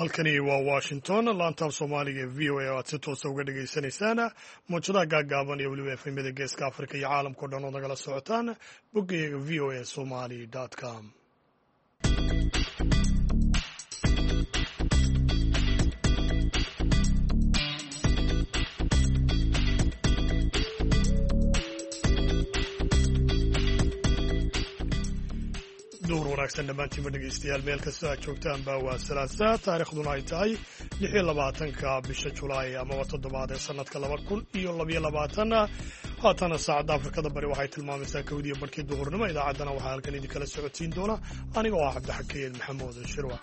halkani waa washington laantaaf soomaaliga ee v o a oo aad si toosa uga dhagaysanaysaan muujadaha gaaggaaban iyo weliba efemyada geeska afrika iyo caalamkao dhan oo nagala socotaan boggayaga v o a somali com. duur wanaagsan dhammaantiinba dhegaystayaal meel kasta aad joogtaanba waa salaasa taariikhduna ay tahay 26 bisha julaay amaba 7 ee sanadka 2022 haatana saacadda afrikada bari waxay tilmaamaysaa kowdiya barkii duhurnimo idaacaddana waxaa halkan idinkala socodsiin doona anigoo ah cabdixakiin maxamuud shirwa.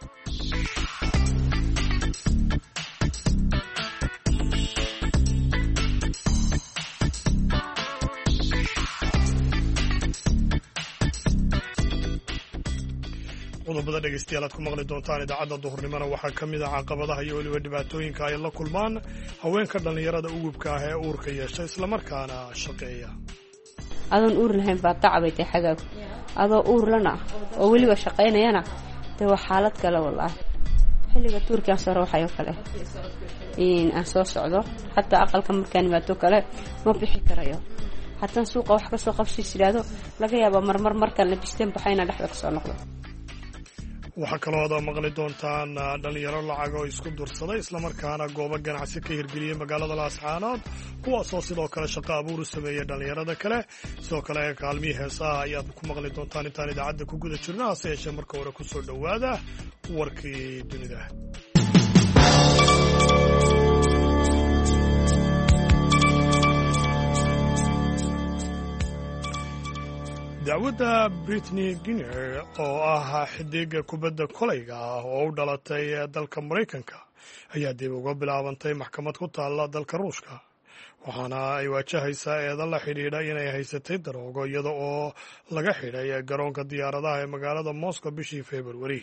qodobada dhegaystayaal aad ku maqli doontaan idaacadda duhurnimona waxaa ka mid ah caqabadaha iyo weliba dhibaatooyinka ay la kulmaan haweenka dhallinyarada ugubka ah ee uurka yeesha islamarkaana shaqeeya. adoon uur lahayn baa tacabay tahay xagaag adoo uur lana oo weliba shaqaynayana dee waa xaalad kale wallaahi. xilliga tuurkaan soo rooxayo kale aan soo socdo xataa aqalka markaan imaato kale ma bixi karayo haddaan suuqa wax ka soo qabsiis idhaahdo laga yaabaa marmar markaan la bisteen baxayna dhexda ka soo noqdo. waxaa kaloo aad maqli doontaan dhallinyaro lacag oo isku dursaday islamarkaana goobo ganacsi ka hirgeliyey magaalada laascaanood kuwaasoo sidoo kale shaqo abuur u sameeyey dhallinyarada kale. sidoo kale kaalmihii heesaha ayaad ku maqli doontaan intaan idaacadda ku guda jirno hase yeeshee marka hore ku soo dhowaada warkii dunida. dacwadda Britney Griner oo ah xidiga kubadda kolayga ah oo u dhalatay dalka Mareykanka ayaa dib uga bilaabantay maxkamad ku taalla dalka Ruushka waxaana ay waajahaysaa eedan la xidhiidha inay haysatay daroogo iyada oo laga xidhay garoonka diyaaradaha ee magaalada Moscow bishii February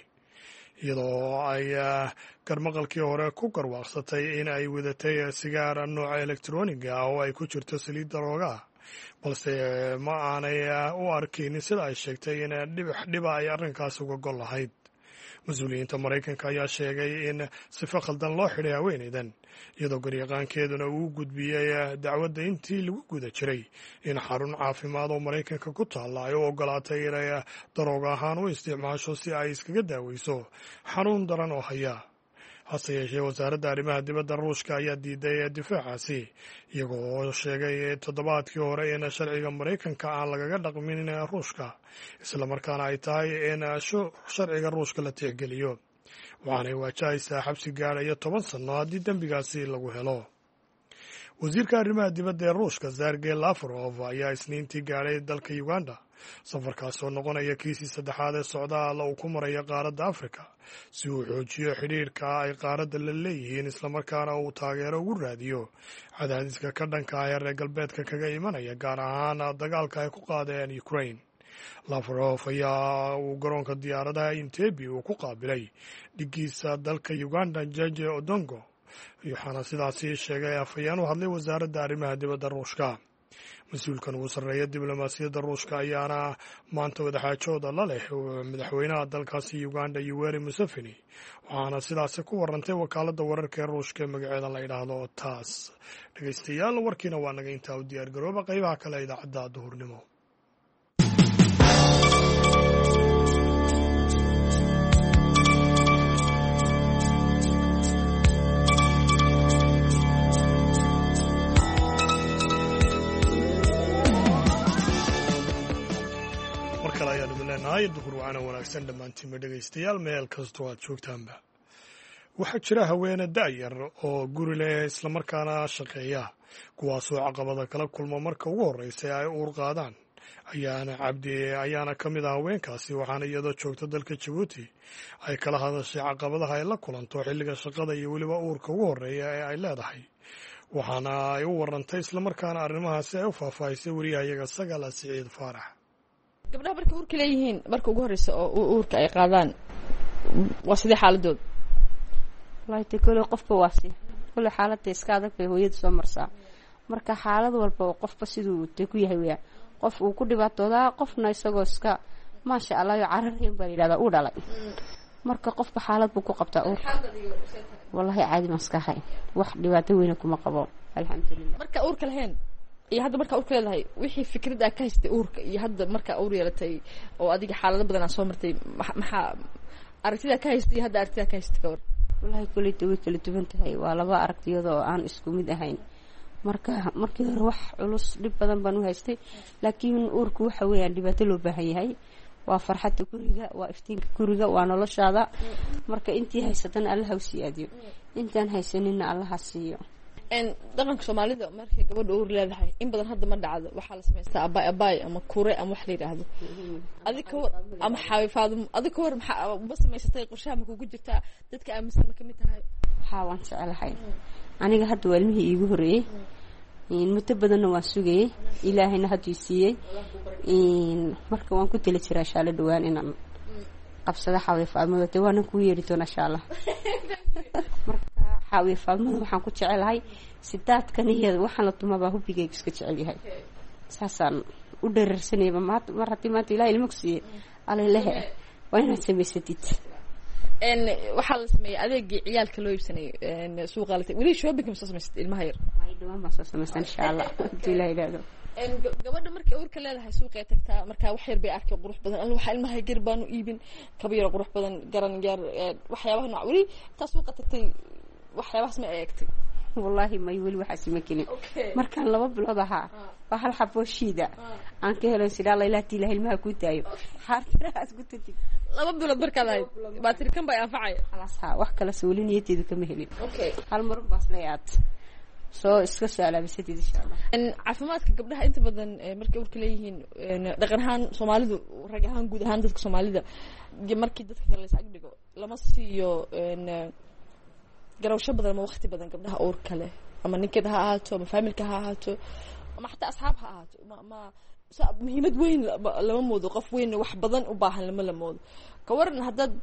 iyadoo ay garmaqalkii hore ku garwaaqsatay in ay wadatay sigaar nooca elektarooniga ah oo ay ku jirto saliid darooga balse ma aanay u arkaynin sida ay sheegtay in dhiba ay arrinkaas uga gol lahayd. mas-uuliyiinta Maraykanka ayaa sheegay in sifo khaldan loo xidhay haweenaydan iyadoo garyaqaankeeduna uu gudbiyey dacwadda intii lagu guda jiray in xarun caafimaad oo Maraykanka ku taalla ay u ogolaatay inay darooga ahaan u isticmaasho si ay iskaga daaweyso xanuun daran oo haya. hase yeeshee wasaaradda arrimaha dibadda ruushka ayaa diiday difaacaasi iyagoo sheegay toddobaadkii hore in sharciga Maraykanka aan lagaga dhaqmin ruushka islamarkaana ay tahay in sharciga ruushka la tixgeliyo waxaanay waajahaysaa xabsi gaadhaya 10 sano haddii dembigaasi lagu helo. wasiirka arrimaha dibadda ee ruushka Sergey Lavrov ayaa isniintii gaadhay dalka Uganda safarkaas oo noqonaya kiisii 3aad ee socdaal uu ku maraya qaaradda Afrika si uu xoojiyo xidhiidhka ay qaaradda la leeyihiin islamarkaana uu taageero ugu raadiyo cadaadiska ka dhanka ah ee reer galbeedka kaga imanaya gaar ahaan dagaalka ay ku qaadeen Ukraine. Lavrov ayaa uu garoonka diyaaradaha Entebbe uu ku qaabilay dhigiisa dalka Uganda George Odongo waxaana sidaasi sheegay afhayeen u hadlay wasaaradda arrimaha dibadda ruushka. mas-uulkan ugu sarreeya diblomaasiyadda ruushka ayaana maanta wadaxaajooda la leh madaxweynaha dalkaasi Uganda Yoweri Museveni waxaana sidaasi ku warantay wakaaladda wararka ee ruushka ee magaceeda la yidhaahdo TASS. dhegaystayaal warkiina waa naga intaa u diyaar garooba qaybaha kale idaacadda duhurnimo. duhur wacana wanaagsan dhammaantiinba dhegaystayaal meel kastoo aad joogtaanba. waxaa jira haweene da'yar oo guri leh islamarkaana shaqeeya kuwaasoo caqabada kala kulma marka ugu horreysa ay uur qaadaan. ayaana cabdi ayaana ka mid ah haweenkaasi waxaana iyadoo joogta dalka Jabuuti ay kala hadashay caqabadaha ay la kulanto xilliga shaqada iyo weliba uurka ugu horreeya ee ay leedahay waxaana ay u warantay islamarkaana arrimahaasi ay u faahfaahisay wariyahayaga Sagaal Siciid Faarax. gabdhaha markay uurka leeyihiin marka ugu horreysa oo uurka ay qaadaan waa sidee xaaladooda? wallaahi te kole qofba waa si kole xaaladda iska adag bay hooyada soo marsaa marka xaalad walba qofba siduu te ku yahay weeyaan qof uu ku dhibaatoodaa qofna isagoo iska maasha Allah iyo carareen baa yiraahdaa uu dhalay marka qofka xaalad buu ku qabtaa uur wallahi caadi maskaxay wax dhibaato weyn kuma qabo alxamdulillah marka uurka lahayn iyo hadda marka uurka leedahay wixii fikrad ka haystay uurka iyo hadda marka uur yeelatay oo adiga xaalado badan soo martay maxaa aragtida ka haystay hadda aragtida ka haystay kawar wallahi kulli way kala duwan tahay waa laba aragtiyood oo aan isku mid ahayn marka markii hore wax culus dhib badan baan u haystay laakiin uurku waxa weeyaan dhibaato loo baahan yahay waa farxadda guriga waa iftiinka guriga waa noloshaada marka intii haysatan Allah ha siyaadiyo intaan haysanina Allah ha siiyo dhaqanka Soomaalida markay gabadha uur leedahay in badan hadda ma dhacdo waxa la sameystaa abay ama kure ama wax la yiraahdo adika ama xaawifaad adika war ma sameysatay qorshaha ma kugu jirtaa dadka aaminsan ma kamid tahay waan jecelahay aniga hadda waalmihii iigu horeeyay muddo badanna waan sugayay ilaahayna hadduu siiyey marka waan ku tali jiraa shaala dhawaan inaan qabsada xaawifaadmada waana ku yeeri doonaa insha Allah marka xaawifaadmada waxaan ku jecelahay sidaadkan iyo waxaan la tumaba hubigayga iska jecel yahay saasaan u dheerarsanayba mar haddii maanta ilaahay ilmo ku siiyey alleelahe waa inaad samaysatid waxaa la sameeyay adeegii ciyaalka loo iibsanay suuqa la weli shopping ma soo samaysatay ilmaha yar ay dhawaan baan soo samaystaan insha Allah haddii ilaahay yiraahdo gabadha markay uurka leedahay suuqay tagtaa marka wax yar bay arkay qurux badan alla waxa ilmaha yar baan u iibin kaba yar qurux badan garan yar waxyaabaha nooc weli ta suuqa tagtay waxyaabahaas ma eegtay wallahi ma weli waxa simakini markaan 2 bilood ahaa waa hal xabo shiida aan ka helay sida Allah ilaahay ilmaha ku daayo xarkiraas ku tagtay 2 bilood markaa lahayd baatirkan bay anfacay خلاص wax kala sooliniyeeteedu kama helin hal mar baas leeyaad soo iska salaabisatid insha Allah caafimaadka gabdhaha inta badan markay uurka leeyihiin dhaqan ahaan Soomaalidu rag ahaan guud ahaan dadka Soomaalida markii dadka kale is agdhigo lama siiyo garawsho badan ama waqti badan gabdhaha uurka leh ama ninkeeda ha ahaato ama familka ha ahaato ama xataa asxaab ha ahaato ma muhiimad weyn lama moodo qof weyn wax badan u baahan lama moodo ka waran hadad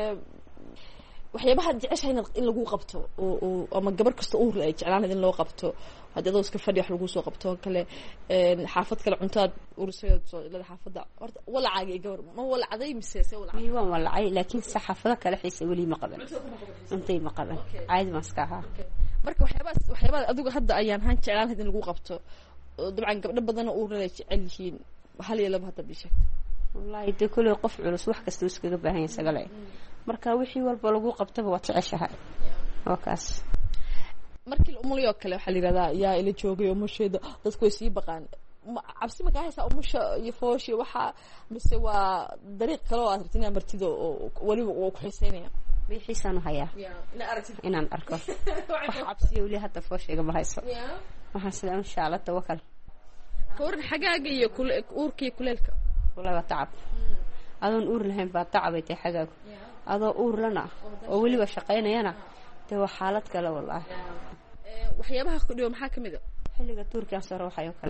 waxyaabaha jeceshay in lagu qabto oo ama gabar kasta uur ay jeclaan in loo qabto hadii iska fadhi wax lagu soo qabto kale xaafad kale cuntaad uursayd soo ilaa xaafada horta wala caagay gabar ma wala caday mise wala waan wala cay laakiin saxaafada kale xiisa wali ma qaban intay ma qaban caadi maskaha marka waxyaabaha adigu hadda ayaan han jeclaan in lagu qabto dabcan gabdho badan uur leh jecel yihiin hal iyo laba hadda bisha wallahi de kulli qof culus wax kasta iskaga baahan yahay sagale marka wixii walba lagu qabtaba waa jeceshahay wakaas markii umuliyo kale waxa la yiraahdaa yaa ila joogay umusheeda dadku way sii baqaan cabsi ma ka haysa umusha iyo fooshi waxa mise waa dariiq kale oo aad rabtid martido oo waliba oo ku xiiseynaya bixiisaan haya inaan arko wax cabsi wali hadda fooshiga ma hayso waxaan sida insha Allah tawakkal koorin xagaaga iyo uurkii kuleelka wala tacab adoon uur lahayn baa tacabay xagaaga adoo uur lana oo waliba shaqeynayana waa xaalad kale wallahi waxyaabaha ku dhigo maxaa kamid ah xilliga tuurka soo waxayo kale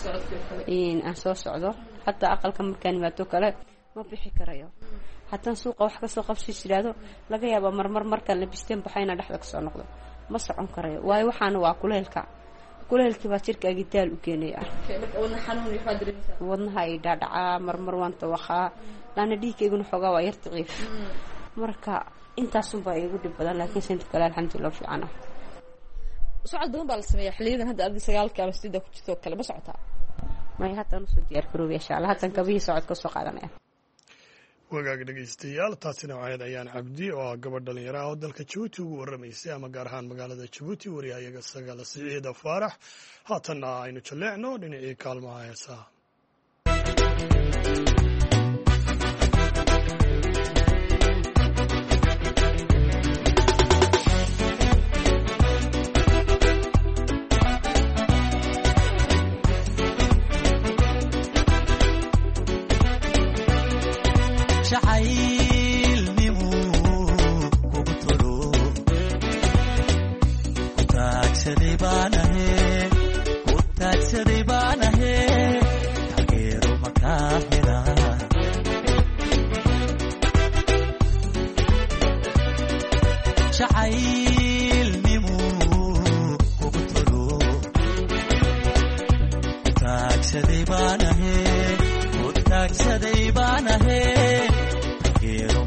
aan soo socdo hatta aqalka markaan imaato kale ma bixi karayo hatta suuqa wax ka soo qabsi jiraado laga yaabo markaan la bisteen baxayna dhaxda ka soo noqdo ma socon karayo waayo waxaan waa kuleelkii baa jirkaaga daal u keenaya wadnaha ay dhaadhaca marmar waan tawaqaa laana dhiigkeyguna xoogaa waa yar daciif marka intaas baa igu dhib badan laakiin inta kale alxamdulillah fiicana socod badan baa la sameeyaa xilliyadan hadda arday 9 ama 6 ku jirto kale ma socotaa ma hadda aan soo diyaar garoob insha Allah hadda kabihii socod ka soo qaadanaya wagaag dhageystayaal taasina waxayd ayaan cabdi oo gabadh dhalinyaro ah oo dalka Djibouti ugu waramaysay ama gaar ahaan magaalada Djibouti wariyahayaga Sagaala Siciid Faarax haatana aynu jaleecno dhinacii kaalmaha heesaha taagsaday baan ahe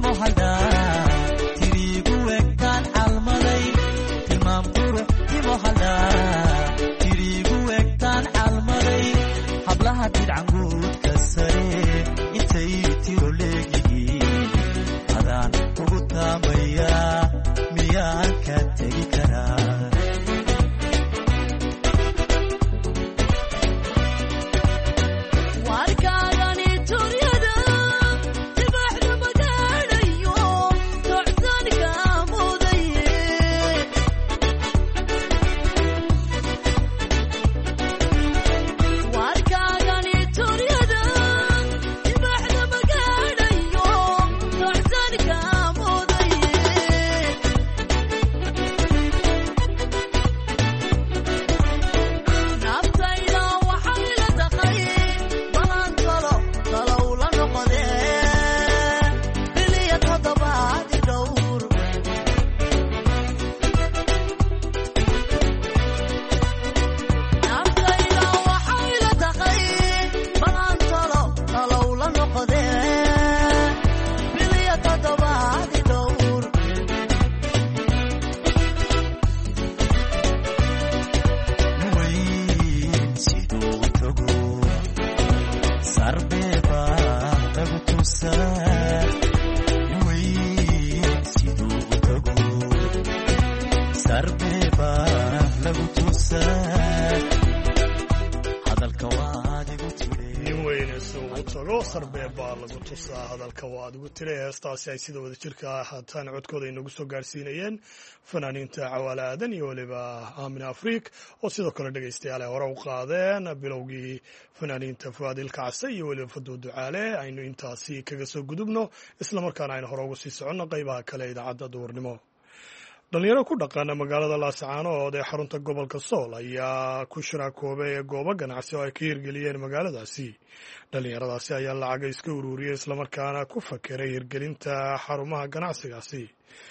hadalka waa adigu tiri heestaasi ay sida wada jirka ahaataan codkooda inagu soo gaarsiinayeen fanaaniinta Cawaale Aadan iyo waliba Aamin Afriik oo sidoo kale dhageystayaal hore u qaadeen bilowgii fanaaniinta Fuadil Kacse iyo waliba Faduu Ducaale aynu intaasi kaga soo gudubno isla markaana aynu hore ugu sii soconno qaybaha kale idaacadda duurnimo. dhalinyaro ku dhaqana magaalada Laascaanood ee xarunta gobolka Sool ayaa ku shiraakoobay goobo ganacsi oo ay ka hirgeliyeen magaaladaasi. dhalinyaradaasi ayaa lacag iska ururiyay isla markaana ku fakeray hirgelinta xarumaha ganacsigaasi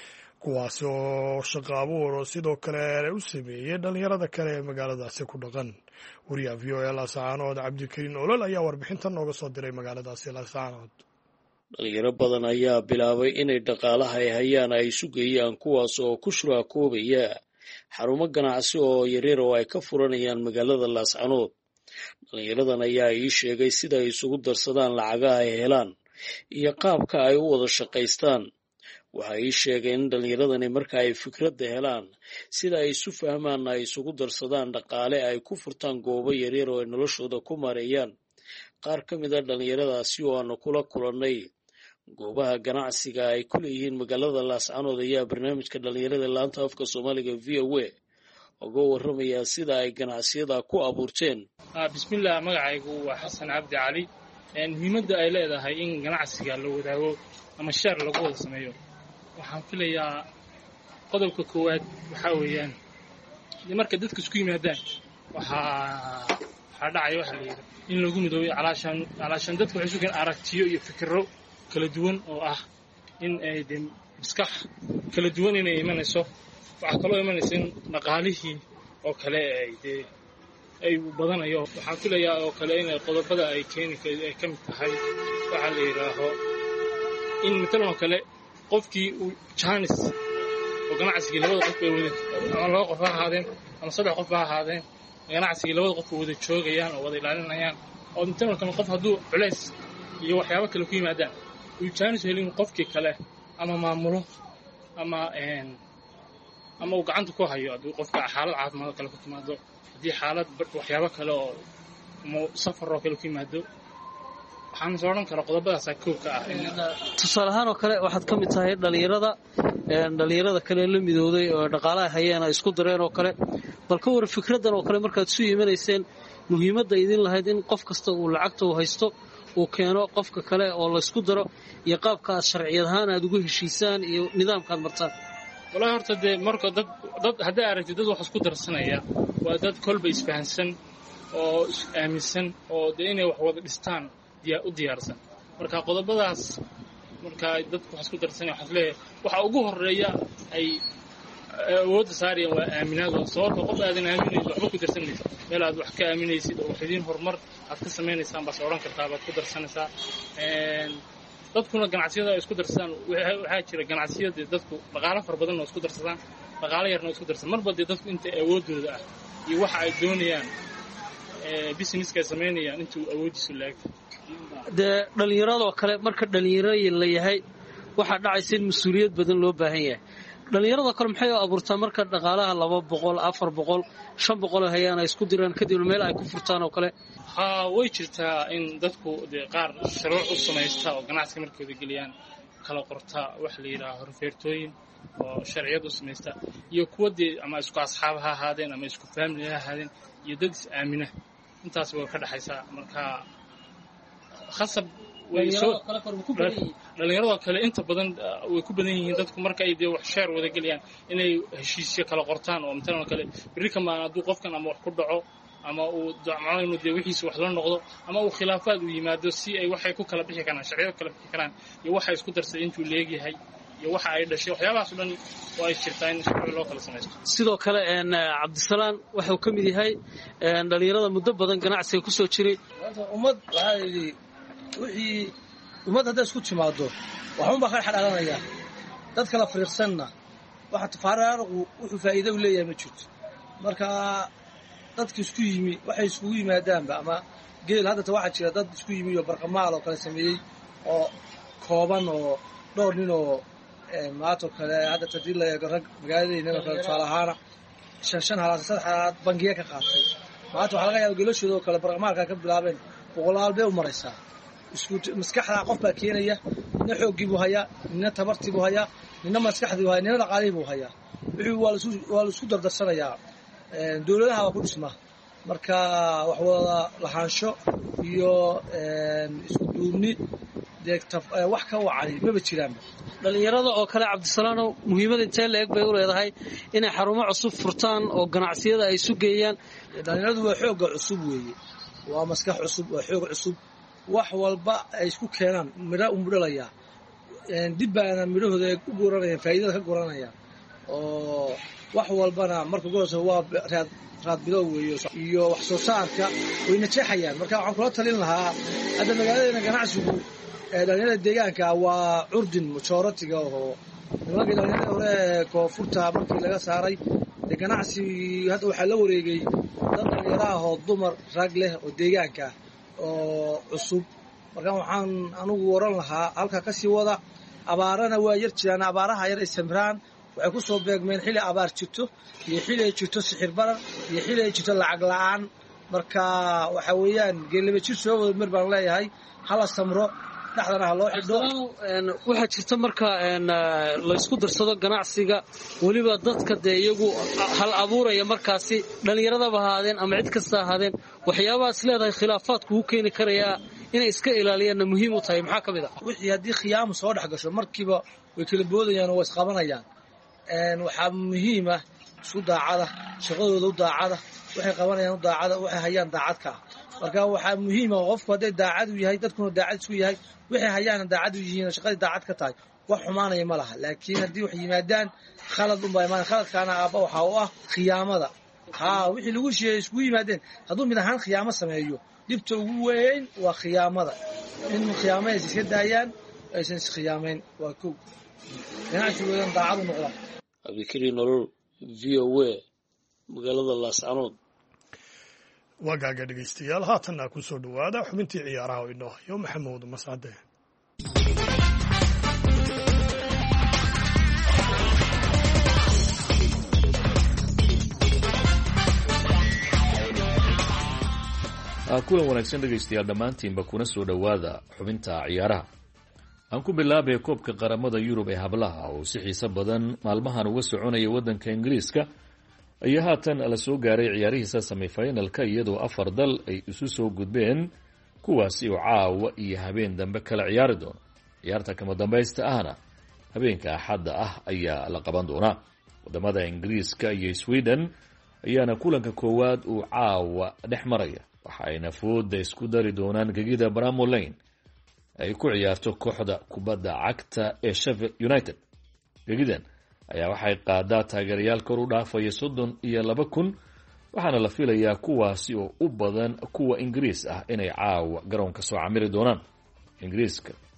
kuwaas oo shaqo abuur sidoo kale u sameeyay dhalinyarada kale ee magaaladaasi ku dhaqan. wariyaha VOA Laascaanood Cabdikariin Olol ayaa warbixintan nooga soo diray magaaladaasi Laascaanood. dhalinyaro badan ayaa bilaabay inay dhaqaalaha ay hayaan ay isu geeyaan kuwaas oo ku shuraakoobaya xarumo ganacsi oo yaryar oo ay ka furanayaan magaalada Laascaanood. dhalinyaradan ayaa ii sheegay sida ay isugu darsadaan lacagaha ay helaan iyo qaabka ay u wada shaqaystaan. waxa ii sheegay in dhalinyaradani marka ay fikradda helaan sida ay isu fahmaan ay isugu darsadaan dhaqaale ay ku furtaan goobo yaryar oo ay noloshooda ku maareeyaan. qaar ka mid a dhalinyaradaasi oo aanu kula kulannay goobaha ganacsiga ay ku leeyihiin magaalada Laascaanood ayaa barnaamijka dhalinyarada laanta afka Soomaaliga VOA uga warramaya sida ay ganacsiyada ku abuurteen. bismillaah magacaygu waa Xasan Cabdi Cali. muhiimadda ay leedahay in ganacsiga la wadaago ama share lagu wada sameeyo waxaan filayaa qodobka koowaad waxaa weeyaan marka dadka isku yimaadaan waxaa dhacaya waxa la yidhi in lagu midooyo calaashan dadku waxay sugaan aragtiyo iyo fikirro kala duwan oo ah in ay maskax kala duwan inay imanayso. waxaa kaloo imanaysa in dhaqaalihii oo kale ay badanayo. waxaan filayaa oo kale in qodobada ay ka mid tahay waxaa la yidhaaho in matalan oo kale qofkii uu jaanis oo ganacsigii labada qof ay wada ama laba qof ha ahaadeen ama saddex qof ha ahaadeen ganacsigii labada qof wada joogayaan oo wada ilaalinayaan oo matalan kale qof hadduu culays iyo waxyaabo kale ku yimaadaan uu jaanis helin qofkii kale ama maamulo ama uu gacanta ku hayo hadduu qofka xaalad caafimaad kale ku timaado haddii xaalad waxyaabo kale oo safar oo kale ku yimaado waxaan soo odhan karaa qodobadaasaa koow ka ah. tusaale ahaan oo kale waxaad ka mid tahay dhalinyarada kale la midooday oo dhaqaalaha hayeen ay isku dareen oo kale bal ka war fikraddan oo kale markaad isu imanayseen muhiimadda idin lahayd in qof kasta uu lacagta uu haysto uu keeno qofka kale oo laysku daro iyo qaabka aad sharciyad ahaan aad ugu heshiisaan iyo nidaamkaad martaan. walahi horta dee marka dad hadday aragtid dad wax isku darsanaya waa dad kolba isfahansan oo is-aaminsan oo dee inay wax wada dhistaan u diyaarsan. marka qodobadaas marka dadku wax isku darsanaya waxaad leeyahay waxa ugu horreeya ay awoodda saarayaan waa aaminaad. sababta qof aadan aaminaysid waxba ku darsanaysid meel aad wax ka aaminaysid oo wax idiin horumar aad ka samaynaysaan baad odhan kartaa baad ku darsanaysaa. dadkuna ganacsiyada ay isku darsadaan waxaa jira ganacsiyada dadku dhaqaalo fara badan oo isku darsadaan dhaqaalo yarna oo isku darsadaan marba dee dadku inta awoodooda ah iyo waxa ay doonayaan businesska ay samaynayaan intuu awoodiisu laagta dee dhallinyaradoo kale marka dhallinyaro la yahay waxaa dhacaysa in mas-uuliyad badan loo baahan yahay dhallinyaradoo kale maxay u abuurtaa marka dhaqaalaha 200 400 500 hayaan ay isku diraan kadibna meel ay ku furtaan oo kale haa way jirtaa in dadku dee qaar shuruuc u samaysta oo ganacsiga markooda geliyaan kala qorta wax la yidhaaho horfeertooyin oo sharciyad u samaysta iyo kuwa dee ama isku asxaab ha ahaadeen ama isku family ha ahaadeen iyo dad is aamina intaas way ka dhaxaysaa marka khasab dhallinyaradoo kale inta badan way ku badan yihiin dadku marka ay dee wax sheer wada gelayaan inay heshiisyo kala qortaan oo matalan oo kale berri kamaan hadduu qofkan ama wax ku dhaco ama uu dacmo inuu dee wixiisa wax la noqdo ama uu khilaafaad u yimaado si ay waxay ku kala bixi karaan sharciyado kala bixi karaan iyo waxay isku darsaday intuu leegyahay iyo waxa ay dhashay waxyaabahaas oo dhan oo ay jirtaa in sharci loo kala samaysto sidoo kale cabdisalaan wuxuu ka mid yahay dhallinyarada muddo badan ganacsiga ku soo jiray ummad waxaa yidhi wixii ummad hadday isku timaado waxunbaa ka dhexdhaalanaya dad kala fariiqsanna waxa tafaaraarqu wuxuu faa'iido u leeyahay ma jirto marka dadka isku yimi waxay iskugu yimaadaanba ama geel haddata waxaa jira dad isku yimi oo barqamaal oo kale sameeyey oo kooban oo dhowr nin oo maatoo kale haddata hadii la eego rag magaaladeenana kale tusaale ahaana 5 halaad 3 halaad bangiya ka qaatay maanta waxaa laga yaaba geelashooda oo kale barqamaalka ka bilaabeen boqolaal bay u maraysaa isku maskaxda qof baa keenaya nina xooggii buu hayaa nina tabartii buu hayaa nina maskaxdii buu hayaa nina dhaqaalihii buu hayaa wixii waa la isku dardarsanayaa dowladaha waa ku dhismaa marka wax wada lahaansho iyo isku duubni wax ka wacay maba jiraan dhallinyarada oo kale cabdisalaanow muhiimada intee la eg bay u leedahay inay xarumo cusub furtaan oo ganacsiyada ay isu geeyaan dhallinyaradu waa xoogga cusub weeye waa maskax cusub waa xoog cusub wax walba ay isku keenaan midho umudhalayaa dib baana midhahooda ay u guranayaan faa'iidada ka guranayaan oo wax walbana marka go'ayso waa raad bilow weeyo iyo wax soo saarka way najeexayaan marka waxaan kula talin lahaa hadda magaaladeena ganacsigu dhalinyarada deegaanka waa curdin majoritiga oo nimankii dhalinyarada hore koonfurta markii laga saaray dee ganacsi hadda waxaa la wareegay dad dhalinyaraahoo dumar rag leh oo deegaanka oo cusub marka waxaan anugu oran lahaa halkaa ka sii wada abaarana waa yar jiraan abaaraha yar ay samraan waxay ku soo beegmeen xilli abaar jirto iyo xilli ay jirto sixir barar iyo xilli ay jirto lacag la'aan marka waxa weeyaan geelaba jir soo wada mar baan leeyahay hala samro dhexdana ha loo xidho waxaa jirta marka la isku darsado ganacsiga weliba dadka dee iyagu hal abuuraya markaasi dhallinyaradaba ahaadeen ama cid kasta ahaadeen waxyaabahaas leedahay khilaafaadku u keeni karayaa inay iska ilaaliyaanna muhiim u tahay maxaa ka mid ah wixii haddii khiyaamo soo dhex gasho markiiba way kala boodayaan oo way isqabanayaan waxaa muhiim ah isku daacada shaqadooda u daacada waxay qabanayaan u daacada waxay hayaan daacadka ah marka waxaa muhiim ah qofku hadday daacad u yahay dadkuna daacad isku yahay waxay hayaana daacad u yihiin shaqadii daacad ka tahay wax xumaanaya ma laha laakiin haddii wax yimaadaan khalad unbaa imaan khaladkaana aabba waxaa u ah khiyaamada wixii lagu sheegay isku yimaadeen hadduu mid ahaan khiyaamo sameeyo dhibta ugu weyn waa khiyaamada in khiyaamada is iska daayaan aysan iskhiyaamayn waa kow ganacsigoodan daacad u noqdaan cabdikariin nolol v o a magaalada laascanood waa gaaga dhegaystayaal haatanna ku soo dhowaada xubintii ciyaaraha oo inoo hayo maxamuud mascade kulan wanaagsan dhegaystayaal dhammaantiinba kuna soo dhowaada xubinta ciyaaraha aan ku bilaabay koobka qaramada yurub ee hablaha oo si xiiso badan maalmahan uga soconaya waddanka ingiriiska ayaa haatan la soo gaaray ciyaarihiisa semifinalka iyadoo 4 dal ay isu soo gudbeen kuwaasi oo caawa iyo habeen dambe kala ciyaari doono ciyaarta kama dambaysta ahna habeenka axadda ah ayaa la qaban doonaa wadamada ingiriiska iyo sweden ayaana kulanka koowaad uu caawa dhex maraya waxa ayna fooda isku dari doonaan gegida Bramall Lane ay ku ciyaarto kooxda kubadda cagta ee Sheffield United gegidan ayaa waxay qaadaa taageerayaal kor u dhaafaya 32,000 waxaana la filayaa kuwaasi oo u badan kuwa Ingiriis ah inay caawa garoonka soo camiri doonaan Ingiriiska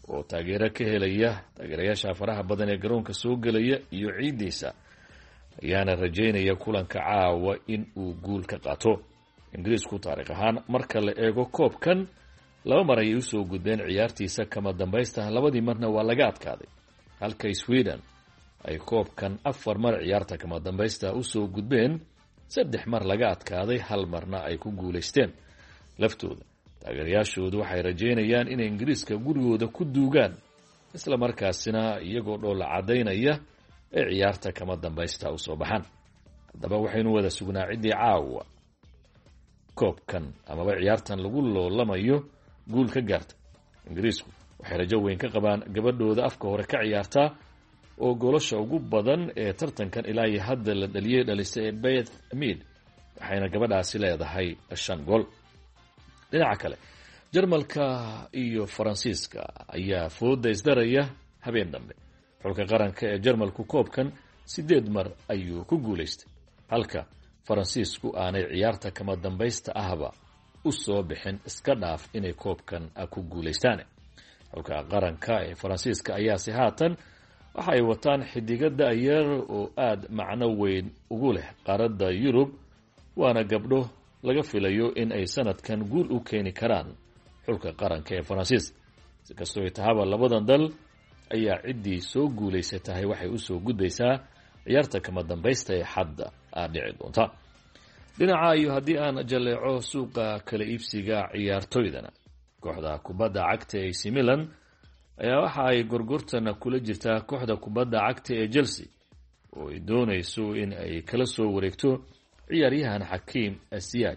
oo taageero ka helaya taageerayaasha faraha badan ee garoonka soo gelaya iyo ciiddiisa ayaana rajaynaya kulanka caawa in uu guul ka qaato. ingiriisku taariikh ahaan marka la eego koobkan 2 mar ayay usoo gudbeen ciyaartiisa kama dambaysta, 2 marna waa laga adkaaday, halka Sweden ay koobkan 4 mar ciyaarta kama dambaysta usoo gudbeen, 3 mar laga adkaaday, 1 marna ay ku guulaysteen. laftooda taageerayaashoodu waxay rajaynayaan inay ingiriiska gurigooda ku duugaan, isla markaasina iyagoo dhoola cadaynaya ay ciyaarta kama dambaysta usoo baxaan. haddaba waxaynu wada sugnaa ciddii caawa koobkan amaba ciyaartan lagu loolamayo guul ka gaarta. ingiriisku waxay rajo weyn ka qabaan gabadhooda afka hore ka ciyaartaa oo goolasha ugu badan ee tartankan ilaa iyo hadda la dhalisay Beth Mead, waxayna gabadhaasi leedahay 5 gool. dhinaca kale Jarmalka iyo Faransiiska ayaa fooda isdaraya habeen dambe. xulka qaranka ee Jarmalku koobkan 8 mar ayuu ku guulaystay, halka Faransiisku aanay ciyaarta kama dambaysta ahba u soo bixin, iska dhaaf inay koobkan ku guulaystaan. xulka qaranka ee Faransiiska ayaa si haatan waxa ay wataan xidigada yar oo aad macno weyn ugu leh qaaradda Yurub, waana gabdho laga filayo in ay sanadkan guul u keeni karaan xulka qaranka ee Faransiiska. si kastoo tahaba labadan dal ayaa ciddii soo guulaysatay waxay u soo gudbaysaa ciyaarta kama dambaysta ee xadda dhici doonta. dhinaca iyo haddii aan jaleeco suuqa kala iibsiga ciyaartoydana, kooxda kubadda cagta ee AC Milan ayaa waxa ay gorgortan kula jirtaa kooxda kubadda cagta ee Chelsea oo ay doonayso in ay kala soo wareegto ciyaaryahan Hakim Ziyech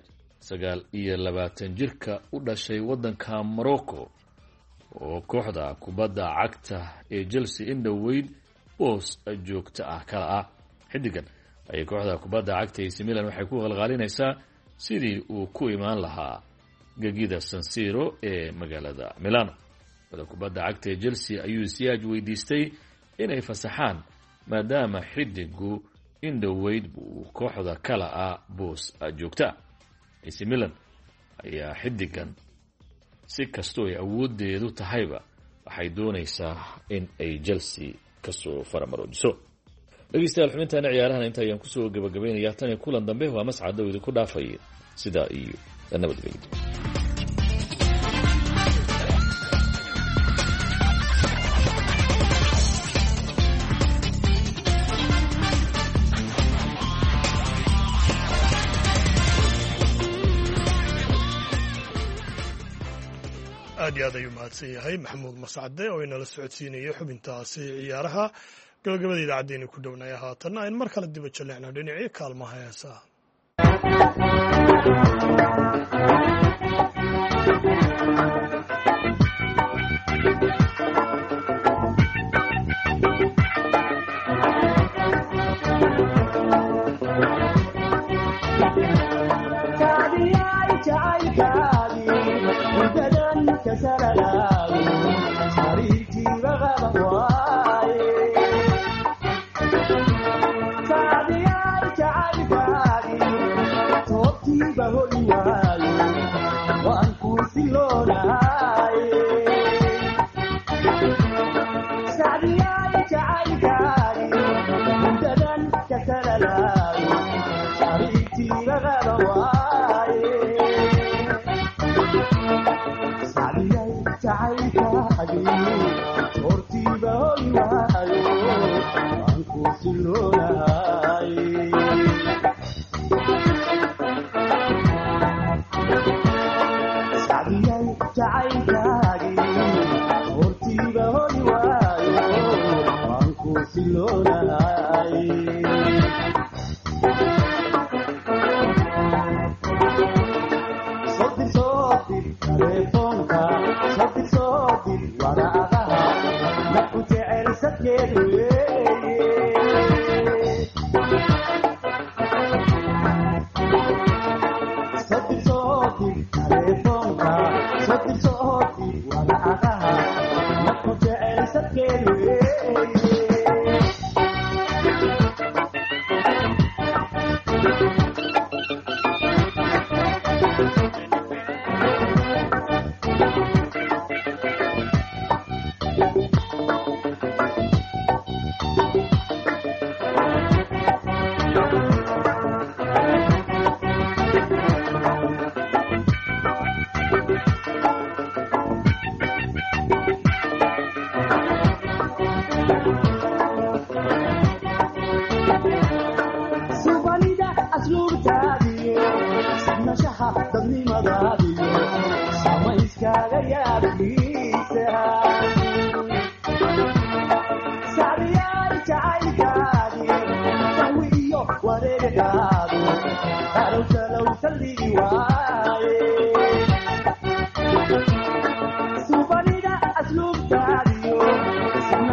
29 jirka u dhashay waddanka Morocco oo kooxda kubadda cagta ee Chelsea in dhaweyd boos joogta kala ah. xidigan ay kooxda kubadda cagta ee AC Milan waxay ku qalqaalinaysaa sidii uu ku imaan lahaa gegida San Siro ee magaalada Milano. kooxda kubadda cagta ee Chelsea ayuu Ziyech weydiistay inay fasaxaan maadaama xidigu in dhaweyd uu kooxda kala boos joogta. AC Milan ayaa xidigan si kastoo ay awoodeedu tahayba waxay doonaysaa in ay Chelsea kasoo faramaroojiso. dhegeystayaal xubintaana ciyaarahan inta ayaan kusoo gabagabaynayaa tan iyo kulan dambe waa mascad dawida ku dhaafay sidaa iyo nabadgelyo. aad iyo aad ayuu mahadsan yahay maxamuud mascade oo inala socodsiinayay xubintaasi ciyaaraha. gabagabada idaacaddeeni ku dhownaya haatanna ayn mar kale diba jaleecna dhinacii kaalmaha heesaha.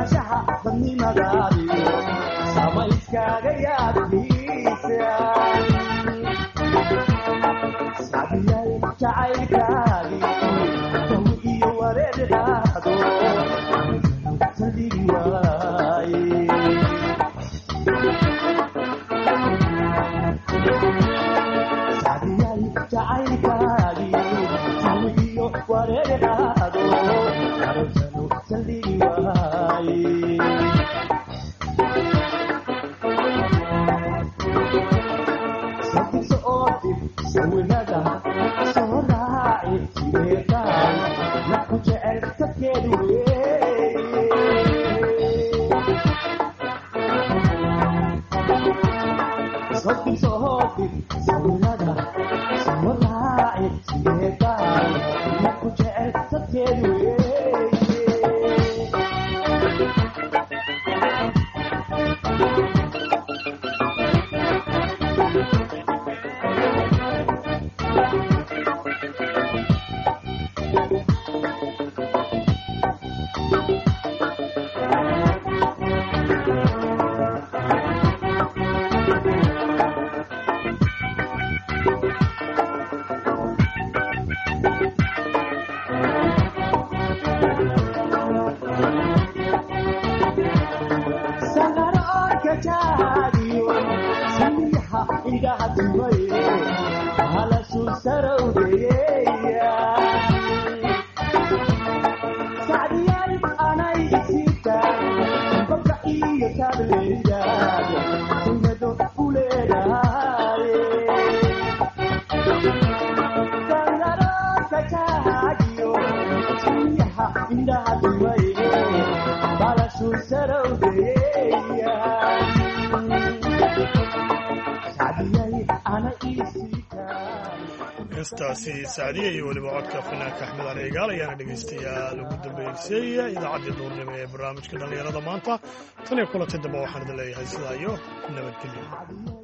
sanaashaha dadnimadaadi sama iskaaga yaabkiisa sacdiyay jacaylkaadi dawi iyo wareer qaado saldhigi waaye sacdiyay jacaylkaadi dawi iyo wareer qaado saldhigi waaye sabtiisa oo dib sawirada soo raaci sideetaan naku jecel dadkeedu weeye sabtiisa oo dib sawirada soo raaci sideetaan naku jecel dadkeedu weeye heestaasi sacdiya iyo weliba codka fanaanka axmed cali egaal ayaana dhegaystayaal ugu dambeysay idaacaddii duurnimo ee barnaamijka dhallinyarada maanta tan iyo kulanti dambe waxaan idin leeyahay sidaa iyo nabadgelyo